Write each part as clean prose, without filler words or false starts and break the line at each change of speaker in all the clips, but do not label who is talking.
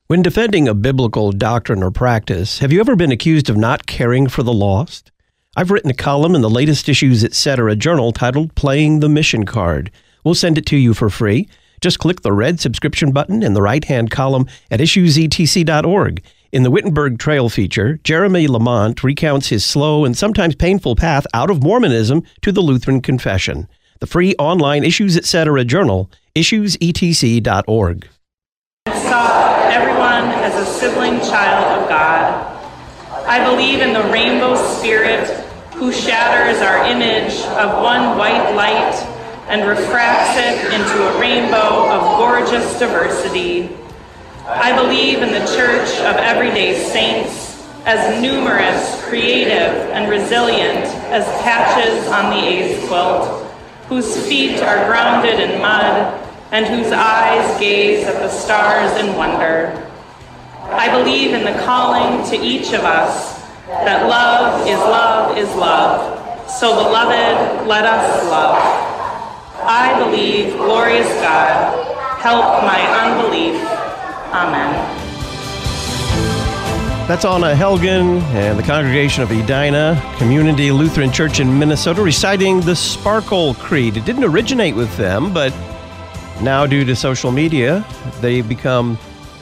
When defending a biblical doctrine or practice, have you ever been accused of not caring for the lost? I've written a column in the latest Issues Etc. journal titled Playing the Mission Card. We'll send it to you for free. Just click the red subscription button in the right-hand column at issuesetc.org. In the Wittenberg Trail feature, Jeremy Lamont recounts his slow and sometimes painful path out of Mormonism to the Lutheran Confession. The free online Issues Etc. journal, issuesetc.org.
Saw everyone as a sibling child of God. I believe in the rainbow spirit who shatters our image of one white light and refracts it into a rainbow of gorgeous diversity. I believe in the Church of Everyday Saints as numerous, creative, and resilient as patches on the AIDS quilt, whose feet are grounded in mud and whose eyes gaze at the stars in wonder. I believe in the calling to each of us that love is love is love. So beloved, let us love. I believe, glorious God, help my unbelief. Amen.
That's Anna Helgen and the congregation of Edina Community Lutheran Church in Minnesota reciting the Sparkle Creed. It didn't originate with them, but now due to social media, they've become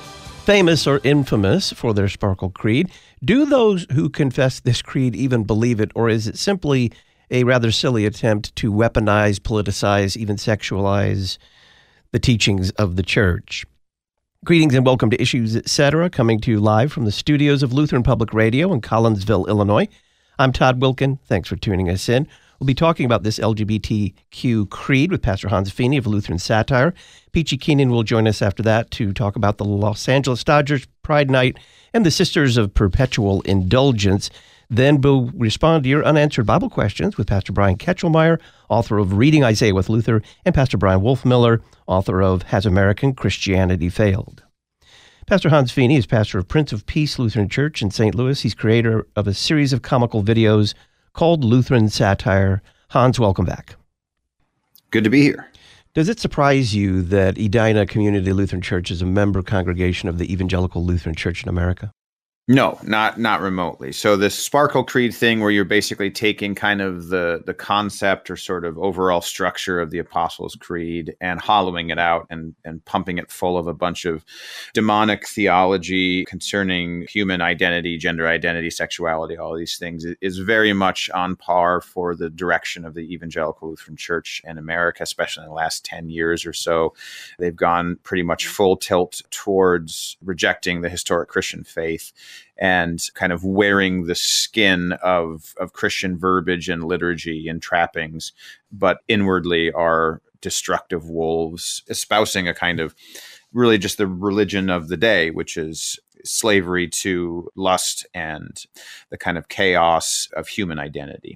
famous or infamous for their Sparkle Creed. Do those who confess this creed even believe it, or is it simply a rather silly attempt to weaponize, politicize, even sexualize the teachings of the church? Greetings and welcome to Issues Etc., coming to you live from the studios of Lutheran Public Radio in Collinsville, Illinois. I'm Todd Wilkin. Thanks for tuning us in. We'll be talking about this LGBTQ creed with Pastor Hans Feeney of Lutheran Satire. Peachy Keenan will join us after that to talk about the Los Angeles Dodgers Pride Night and the Sisters of Perpetual Indulgence. Then we'll respond to your unanswered Bible questions with Pastor Brian Ketchelmeyer, author of Reading Isaiah with Luther, and Pastor Brian Wolfmiller, author of Has American Christianity Failed? Pastor Hans Feeney is pastor of Prince of Peace Lutheran Church in St. Louis. He's creator of a series of comical videos called Lutheran Satire. Hans, welcome back.
Good to be here.
Does it surprise you that Edina Community Lutheran Church is a member congregation of the Evangelical Lutheran Church in America?
No, not remotely. So this Sparkle Creed thing where you're basically taking kind of the concept or sort of overall structure of the Apostles' Creed and hollowing it out and pumping it full of a bunch of demonic theology concerning human identity, gender identity, sexuality, all these things is very much on par for the direction of the Evangelical Lutheran Church in America, especially in the last 10 years or so. They've gone pretty much full tilt towards rejecting the historic Christian faith and kind of wearing the skin of Christian verbiage and liturgy and trappings, but inwardly are destructive wolves, espousing a kind of really just the religion of the day, which is slavery to lust and the kind of chaos of human identity.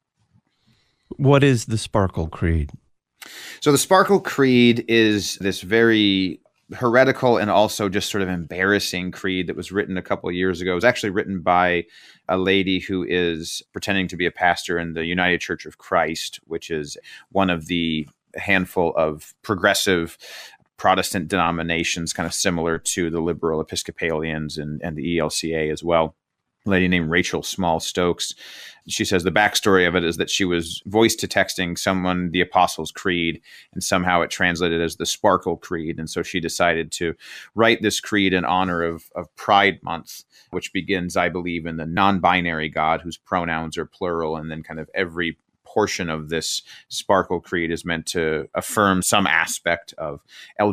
What is the Sparkle Creed?
So the Sparkle Creed is this very heretical and also just sort of embarrassing creed that was written a couple of years ago. It was actually written by a lady who is pretending to be a pastor in the United Church of Christ, which is one of the handful of progressive Protestant denominations, kind of similar to the liberal Episcopalians and the ELCA as well. A lady named Rachel Small Stokes. She says the backstory of it is that she was voice to texting someone the Apostles' Creed, and somehow it translated as the Sparkle Creed. And so she decided to write this creed in honor of Pride Month, which begins, I believe, in the non-binary God whose pronouns are plural, and then kind of every portion of this Sparkle Creed is meant to affirm some aspect of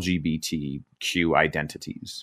LGBTQ identities.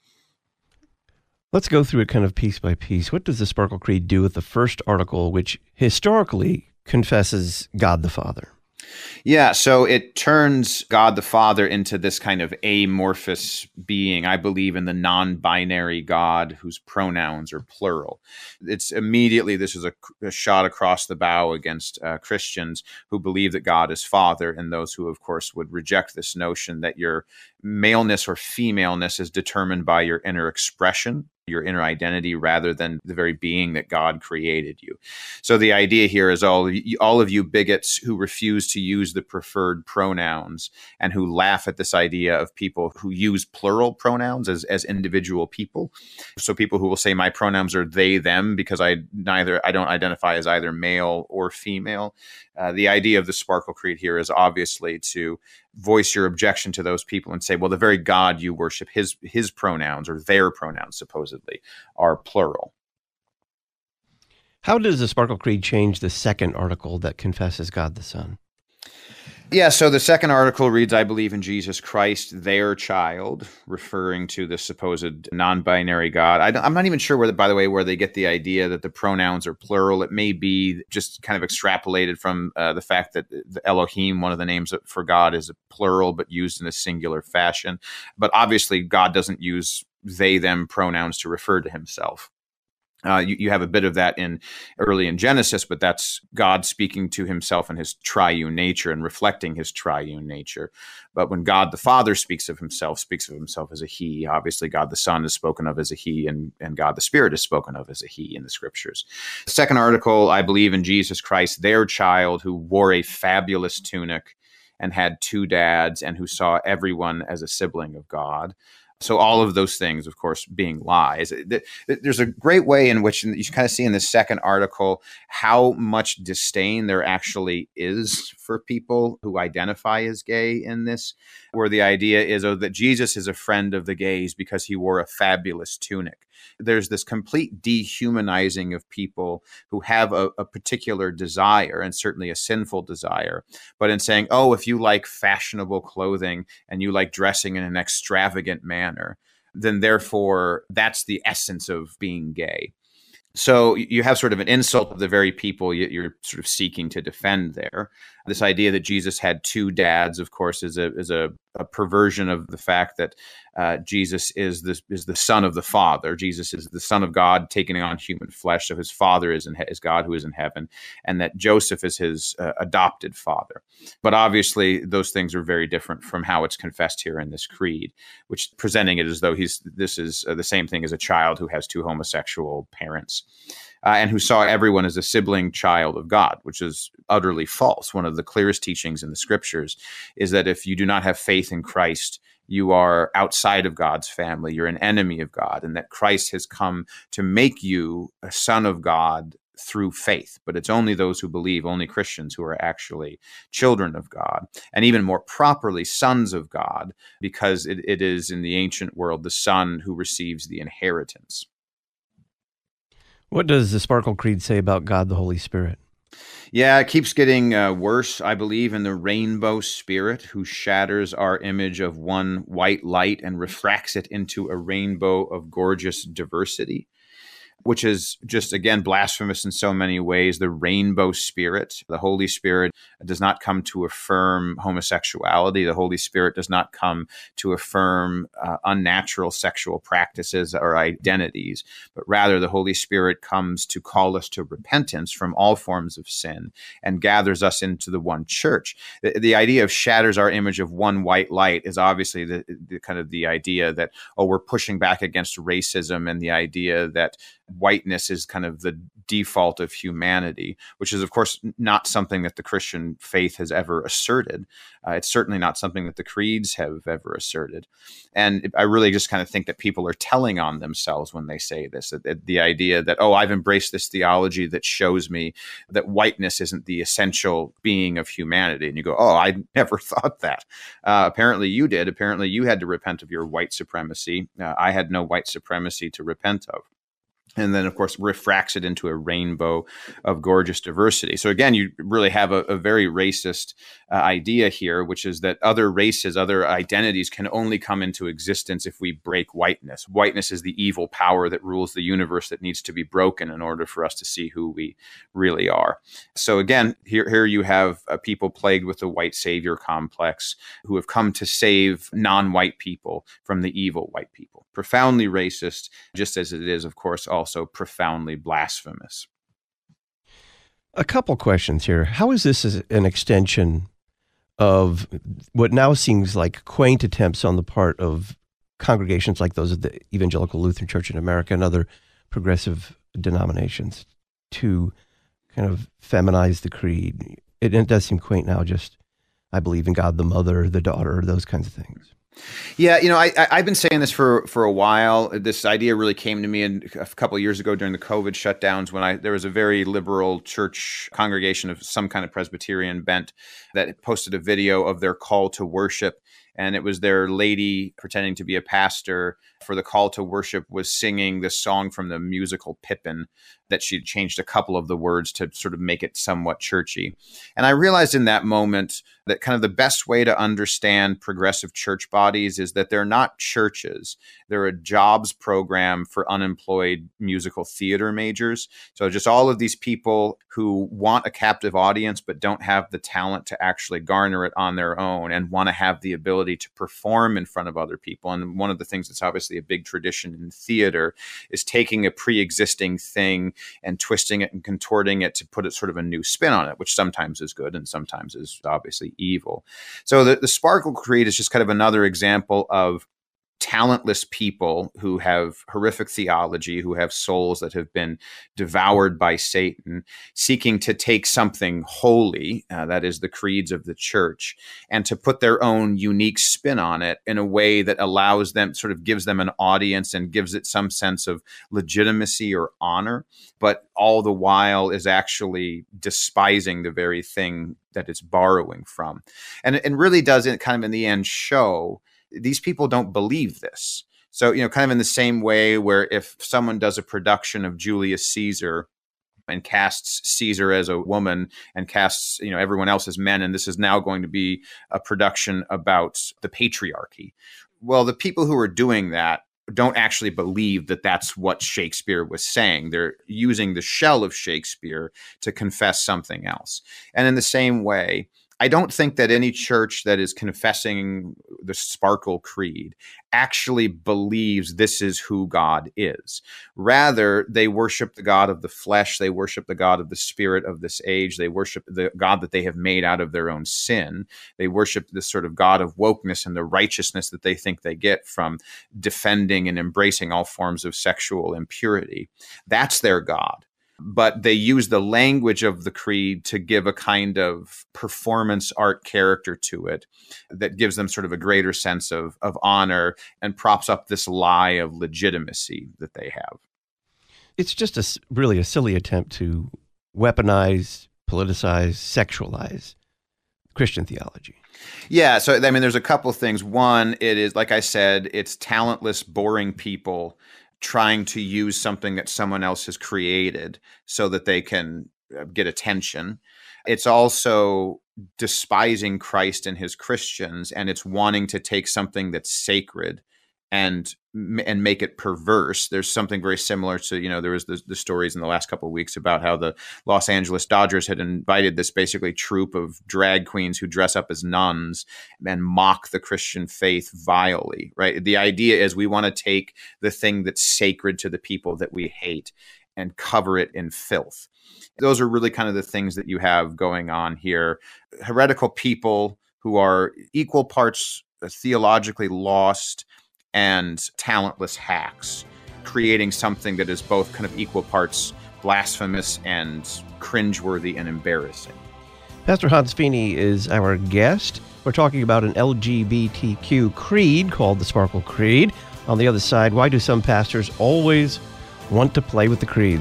Let's go through it kind of piece by piece. What does the Sparkle Creed do with the first article, which historically confesses God the Father?
Yeah, so it turns God the Father into this kind of amorphous being. I believe in the non-binary God whose pronouns are plural. It's immediately, this is a shot across the bow against Christians who believe that God is Father, and those who, of course, would reject this notion that your maleness or femaleness is determined by your inner expression your inner identity rather than the very being that God created you. So the idea here is all of you bigots who refuse to use the preferred pronouns and who laugh at this idea of people who use plural pronouns as individual people. So people who will say my pronouns are they, them, because I don't identify as either male or female. The idea of the Sparkle Creed here is obviously to voice your objection to those people and say, well, the very God you worship, his pronouns or their pronouns supposedly are plural.
How does the Sparkle Creed change the second article that confesses God the Son?
Yeah, so the second article reads, I believe in Jesus Christ, their child, referring to the supposed non-binary God. I'm not even sure, where they get the idea that the pronouns are plural. It may be just kind of extrapolated from the fact that the Elohim, one of the names for God, is a plural, but used in a singular fashion. But obviously, God doesn't use they, them pronouns to refer to himself. You have a bit of that early in Genesis, but that's God speaking to himself in his triune nature and reflecting his triune nature. But when God the Father speaks of himself as a he. Obviously, God the Son is spoken of as a he, and God the Spirit is spoken of as a he in the scriptures. The second article, I believe in Jesus Christ, their child, who wore a fabulous tunic and had two dads and who saw everyone as a sibling of God. So all of those things, of course, being lies. There's a great way in which you kind of see in the second article how much disdain there actually is for people who identify as gay in this, where the idea is that Jesus is a friend of the gays because he wore a fabulous tunic. There's this complete dehumanizing of people who have a particular desire, and certainly a sinful desire, but in saying, oh, if you like fashionable clothing and you like dressing in an extravagant manner, then therefore that's the essence of being gay. So you have sort of an insult of the very people you're sort of seeking to defend there. This idea that Jesus had two dads, of course, is a perversion of the fact that Jesus is the Son of the Father. Jesus is the Son of God taking on human flesh. So his Father is God who is in heaven, and that Joseph is his adopted father. But obviously, those things are very different from how it's confessed here in this creed, which presenting it as though this is the same thing as a child who has two homosexual parents. And who saw everyone as a sibling child of God, which is utterly false. One of the clearest teachings in the scriptures is that if you do not have faith in Christ, you are outside of God's family. You're an enemy of God, and that Christ has come to make you a son of God through faith. But it's only those who believe, only Christians, who are actually children of God, and even more properly, sons of God, because it is in the ancient world the son who receives the inheritance.
What does the Sparkle Creed say about God the Holy Spirit?
Yeah, it keeps getting worse. I believe in the rainbow spirit who shatters our image of one white light and refracts it into a rainbow of gorgeous diversity, which is just, again, blasphemous in so many ways. The rainbow spirit, the Holy Spirit, does not come to affirm homosexuality. The Holy Spirit does not come to affirm unnatural sexual practices or identities, but rather the Holy Spirit comes to call us to repentance from all forms of sin and gathers us into the one church. The idea of shatters our image of one white light is obviously the kind of the idea that, we're pushing back against racism and the idea that whiteness is kind of the default of humanity, which is, of course, not something that the Christian faith has ever asserted. It's certainly not something that the creeds have ever asserted. And I really just kind of think that people are telling on themselves when they say this, that the idea that, I've embraced this theology that shows me that whiteness isn't the essential being of humanity. And you go, I never thought that. Apparently you did. Apparently you had to repent of your white supremacy. I had no white supremacy to repent of. And then, of course, refracts it into a rainbow of gorgeous diversity. So again, you really have a very racist idea here, which is that other races, other identities can only come into existence if we break whiteness. Whiteness is the evil power that rules the universe that needs to be broken in order for us to see who we really are. So again, here you have people plagued with the white savior complex who have come to save non-white people from the evil white people. Profoundly racist, just as it is, of course, also profoundly blasphemous.
A couple questions here. How is this an extension of what now seems like quaint attempts on the part of congregations like those of the Evangelical Lutheran Church in America and other progressive denominations to kind of feminize the creed. It does seem quaint now, just, I believe in God the Mother, the Daughter, those kinds of things.
Yeah, I've been saying this for a while. This idea really came to me a couple of years ago during the COVID shutdowns when there was a very liberal church congregation of some kind of Presbyterian bent that posted a video of their call to worship. And it was their lady pretending to be a pastor for the call to worship was singing the song from the musical Pippin that she'd changed a couple of the words to sort of make it somewhat churchy. And I realized in that moment that kind of the best way to understand progressive church bodies is that they're not churches. They're a jobs program for unemployed musical theater majors. So just all of these people who want a captive audience but don't have the talent to actually garner it on their own and want to have the ability to perform in front of other people. And one of the things that's obviously a big tradition in theater is taking a pre-existing thing and twisting it and contorting it to put it sort of a new spin on it, which sometimes is good and sometimes is obviously evil. So the Sparkle Creed is just kind of another example of talentless people who have horrific theology, who have souls that have been devoured by Satan, seeking to take something holy, that is the creeds of the church, and to put their own unique spin on it in a way that allows them, sort of gives them an audience and gives it some sense of legitimacy or honor, but all the while is actually despising the very thing that it's borrowing from. And it really doesn't kind of in the end show these people don't believe this. So, kind of in the same way where if someone does a production of Julius Caesar and casts Caesar as a woman and casts, everyone else as men, and this is now going to be a production about the patriarchy. Well, the people who are doing that don't actually believe that that's what Shakespeare was saying. They're using the shell of Shakespeare to confess something else. And in the same way, I don't think that any church that is confessing the Sparkle Creed actually believes this is who God is. Rather, they worship the God of the flesh. They worship the God of the spirit of this age. They worship the God that they have made out of their own sin. They worship this sort of God of wokeness and the righteousness that they think they get from defending and embracing all forms of sexual impurity. That's their God. But they use the language of the creed to give a kind of performance art character to it that gives them sort of a greater sense of honor and props up this lie of legitimacy that they have.
It's just really a silly attempt to weaponize, politicize, sexualize Christian theology.
Yeah, so there's a couple of things. One, it is, like I said, it's talentless, boring people trying to use something that someone else has created so that they can get attention. It's also despising Christ and his Christians, and it's wanting to take something that's sacred and make it perverse. There's something very similar to, there was the stories in the last couple of weeks about how the Los Angeles Dodgers had invited this basically troupe of drag queens who dress up as nuns and mock the Christian faith vilely, right? The idea is we want to take the thing that's sacred to the people that we hate and cover it in filth. Those are really kind of the things that you have going on here. Heretical people who are equal parts theologically lost and talentless hacks, creating something that is both kind of equal parts blasphemous and cringeworthy and embarrassing.
Pastor Hans Feeney is our guest. We're talking about an LGBTQ creed called the Sparkle Creed. On the other side, why do some pastors always want to play with the creeds?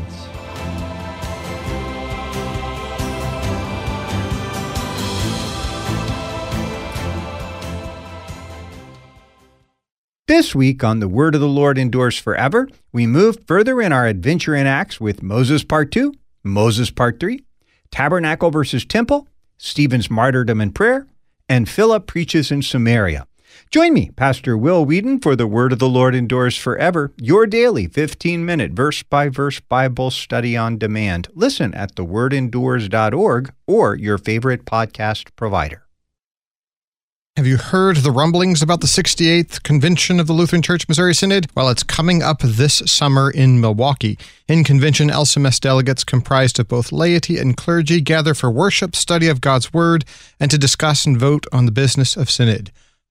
This week on The Word of the Lord Endures Forever, we move further in our adventure in Acts with Moses Part 2, Moses Part 3, Tabernacle versus Temple, Stephen's martyrdom and prayer, and Philip preaches in Samaria. Join me, Pastor Will Whedon, for The Word of the Lord Endures Forever, your daily 15-minute verse-by-verse Bible study on demand. Listen at thewordendures.org or your favorite podcast provider.
Have you heard the rumblings about the 68th Convention of the Lutheran Church Missouri Synod? Well, it's coming up this summer in Milwaukee. In convention, LCMS delegates comprised of both laity and clergy gather for worship, study of God's Word, and to discuss and vote on the business of synod.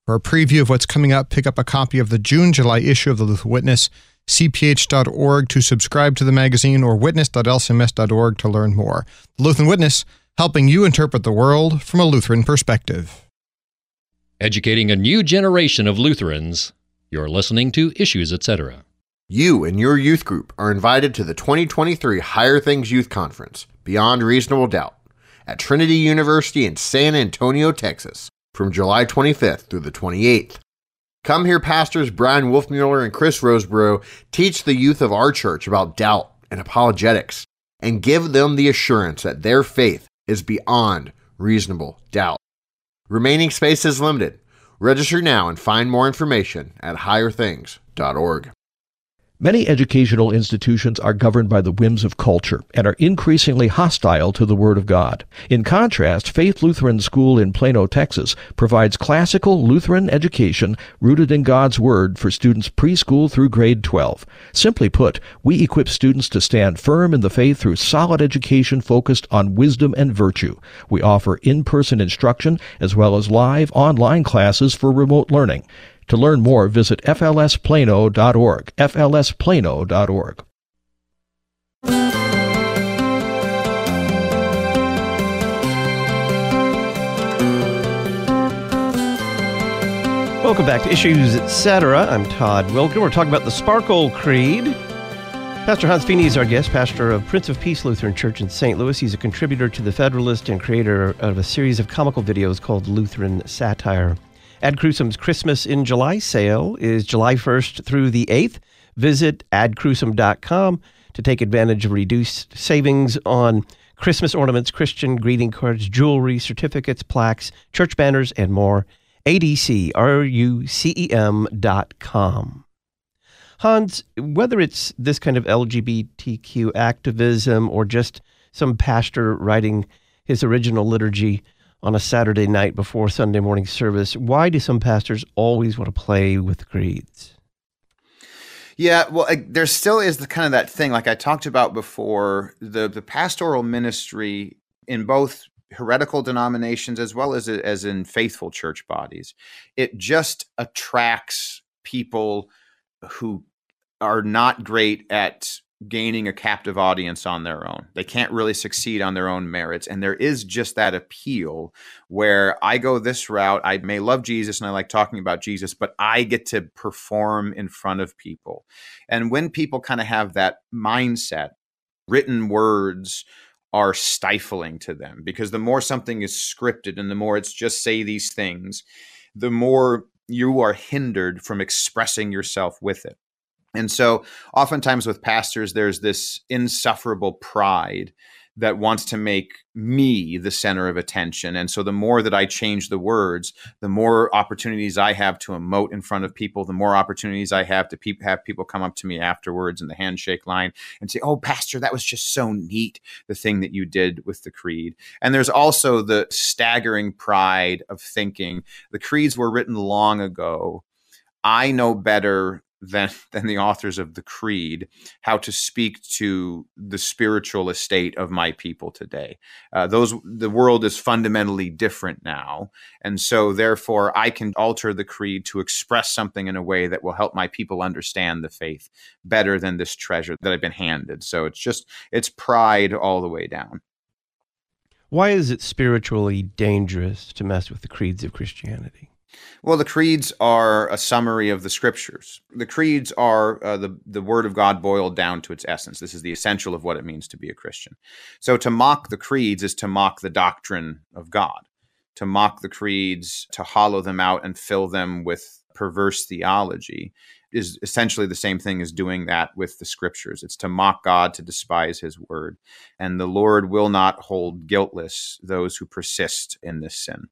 For a preview of what's coming up, pick up a copy of the June-July issue of the Lutheran Witness, cph.org to subscribe to the magazine, or witness.lcms.org to learn more. The Lutheran Witness, helping you interpret the world from a Lutheran perspective.
Educating a new generation of Lutherans. You're listening to Issues, Etc.
You and your youth group are invited to the 2023 Higher Things Youth Conference, Beyond Reasonable Doubt, at Trinity University in San Antonio, Texas, from July 25th through the 28th. Come hear Pastors Brian Wolfmueller and Chris Roseborough teach the youth of our church about doubt and apologetics, and give them the assurance that their faith is beyond reasonable doubt. Remaining space is limited. Register now and find more information at higherthings.org.
Many educational institutions are governed by the whims of culture and are increasingly hostile to the Word of God. In contrast, Faith Lutheran School in Plano, Texas, provides classical Lutheran education rooted in God's Word for students preschool through grade 12. Simply put, we equip students to stand firm in the faith through solid education focused on wisdom and virtue. We offer in-person instruction as well as live online classes for remote learning. To learn more, visit flsplano.org, flsplano.org.
Welcome back to Issues, Etc. I'm Todd Wilken. We're talking about the Sparkle Creed. Pastor Hans Feeney is our guest, pastor of Prince of Peace Lutheran Church in St. Louis. He's a contributor to The Federalist and creator of a series of comical videos called Lutheran Satire. Ad Crucem's Christmas in July sale is July 1st through the 8th. Visit adcrucem.com to take advantage of reduced savings on Christmas ornaments, Christian greeting cards, jewelry, certificates, plaques, church banners, and more. adcrucem.com. Hans, whether it's this kind of LGBTQ activism or just some pastor writing his original liturgy on a Saturday night before Sunday morning service, why do some pastors always want to play with creeds?
Yeah, well, there still is the kind of that thing, like I talked about before, the pastoral ministry in both heretical denominations as well as in faithful church bodies. It just attracts people who are not great at gaining a captive audience on their own. They can't really succeed on their own merits. And there is just that appeal where I go this route. I may love Jesus and I like talking about Jesus, but I get to perform in front of people. And when people kind of have that mindset, written words are stifling to them, because the more something is scripted and the more it's just say these things, the more you are hindered from expressing yourself with it. And so oftentimes with pastors, there's this insufferable pride that wants to make me the center of attention. And so the more that I change the words, the more opportunities I have to emote in front of people, the more opportunities I have to have people come up to me afterwards in the handshake line and say, "Oh, Pastor, that was just so neat, the thing that you did with the creed." And there's also the staggering pride of thinking the creeds were written long ago. I know better than the authors of the creed how to speak to the spiritual estate of my people today. The world is fundamentally different now. And so therefore I can alter the creed to express something in a way that will help my people understand the faith better than this treasure that I've been handed. So it's pride all the way down.
Why is it spiritually dangerous to mess with the creeds of Christianity?
Well, the creeds are a summary of the scriptures. The creeds are the word of God boiled down to its essence. This is the essential of what it means to be a Christian. So to mock the creeds is to mock the doctrine of God. To mock the creeds, to hollow them out and fill them with perverse theology is essentially the same thing as doing that with the scriptures. It's to mock God, to despise his word. And the Lord will not hold guiltless those who persist in this sin.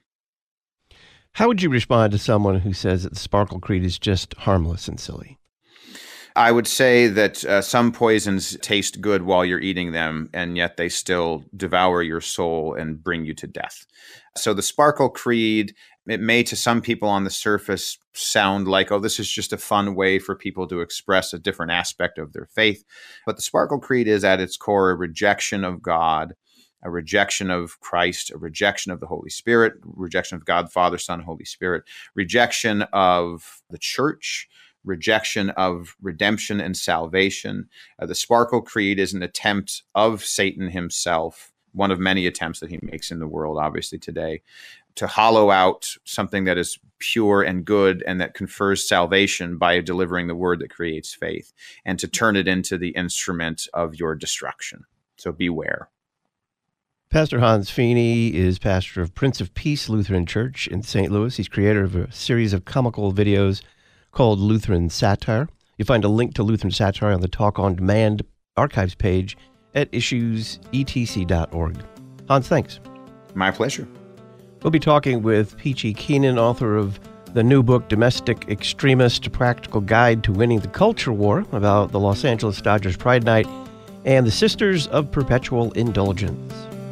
How would you respond to someone who says that the Sparkle Creed is just harmless and silly?
I would say that some poisons taste good while you're eating them, and yet they still devour your soul and bring you to death. So the Sparkle Creed, it may to some people on the surface sound like, oh, this is just a fun way for people to express a different aspect of their faith. But the Sparkle Creed is at its core a rejection of God a rejection of Christ, a rejection of the Holy Spirit, rejection of God, Father, Son, Holy Spirit, rejection of the church, rejection of redemption and salvation. The Sparkle Creed is an attempt of Satan himself, one of many attempts that he makes in the world, obviously, today, to hollow out something that is pure and good and that confers salvation by delivering the word that creates faith, and to turn it into the instrument of your destruction. So beware.
Pastor Hans Feeney is pastor of Prince of Peace Lutheran Church in St. Louis. He's creator of a series of comical videos called Lutheran Satire. You'll find a link to Lutheran Satire on the Talk on Demand archives page at issuesetc.org. Hans, thanks.
My pleasure.
We'll be talking with Peachy Keenan, author of the new book, Domestic Extremist, Practical Guide to Winning the Culture War, about the Los Angeles Dodgers Pride Night and the Sisters of Perpetual Indulgence.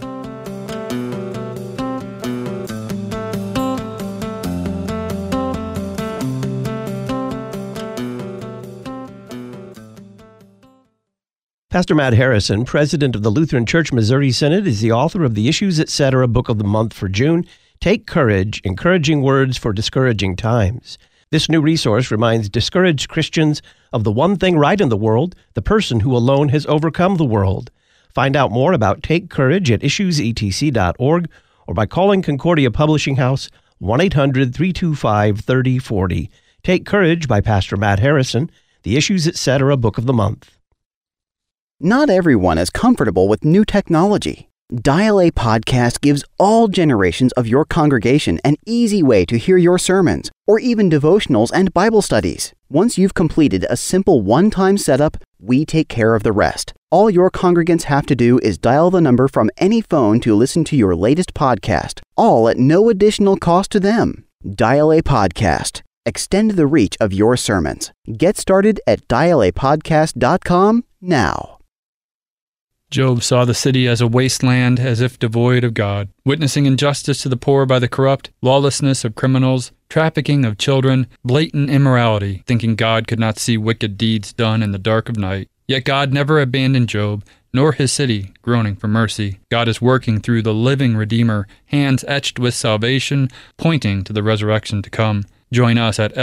Pastor Matt Harrison, president of the Lutheran Church Missouri Synod, is the author of the Issues Etc. Book of the Month for June, Take Courage, Encouraging Words for Discouraging Times. This new resource reminds discouraged Christians of the one thing right in the world, the person who alone has overcome the world. Find out more about Take Courage at issuesetc.org or by calling Concordia Publishing House 1-800-325-3040. Take Courage by Pastor Matt Harrison, the Issues Etc. Book of the Month.
Not everyone is comfortable with new technology. Dial A Podcast gives all generations of your congregation an easy way to hear your sermons, or even devotionals and Bible studies. Once you've completed a simple one-time setup, we take care of the rest. All your congregants have to do is dial the number from any phone to listen to your latest podcast, all at no additional cost to them. Dial A Podcast. Extend the reach of your sermons. Get started at dialapodcast.com now.
Job saw the city as a wasteland, as if devoid of God, witnessing injustice to the poor by the corrupt, lawlessness of criminals, trafficking of children, blatant immorality, thinking God could not see wicked deeds done in the dark of night. Yet God never abandoned Job, nor his city, groaning for mercy. God is working through the living Redeemer, hands etched with salvation, pointing to the resurrection to come. Join us at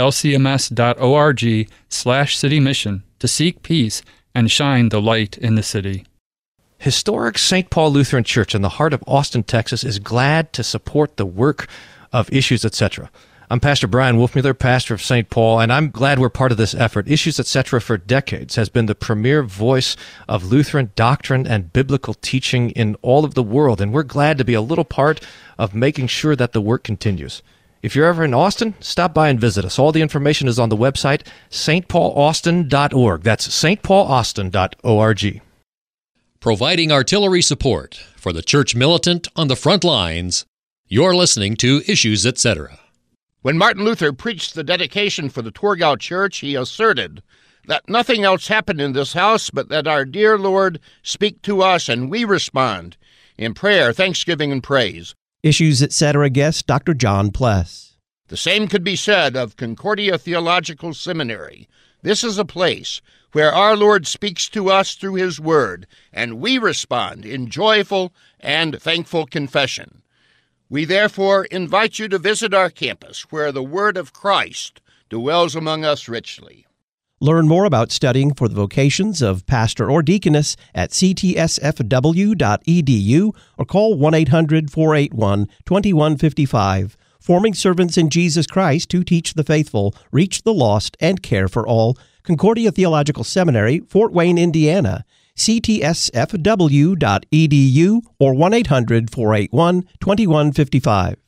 lcms.org/citymission to seek peace and shine the light in the city.
Historic St. Paul Lutheran Church in the heart of Austin, Texas, is glad to support the work of Issues Etc. I'm Pastor Brian Wolfmueller, pastor of St. Paul, and I'm glad we're part of this effort. Issues Etc. for decades has been the premier voice of Lutheran doctrine and biblical teaching in all of the world, and we're glad to be a little part of making sure that the work continues. If you're ever in Austin, stop by and visit us. All the information is on the website, stpaulaustin.org. That's stpaulaustin.org.
Providing artillery support for the church militant on the front lines, you're listening to Issues Etc.
When Martin Luther preached the dedication for the Torgau Church, he asserted that nothing else happened in this house but that our dear Lord speak to us and we respond in prayer, thanksgiving, and praise.
Issues Etc. guest Dr. John Pless.
The same could be said of Concordia Theological Seminary. This is a place where our Lord speaks to us through His Word, and we respond in joyful and thankful confession. We therefore invite you to visit our campus, where the Word of Christ dwells among us richly.
Learn more about studying for the vocations of pastor or deaconess at ctsfw.edu or call 1-800-481-2155. Forming servants in Jesus Christ who teach the faithful, reach the lost, and care for all. Concordia Theological Seminary, Fort Wayne, Indiana. ctsfw.edu or 1-800-481-2155.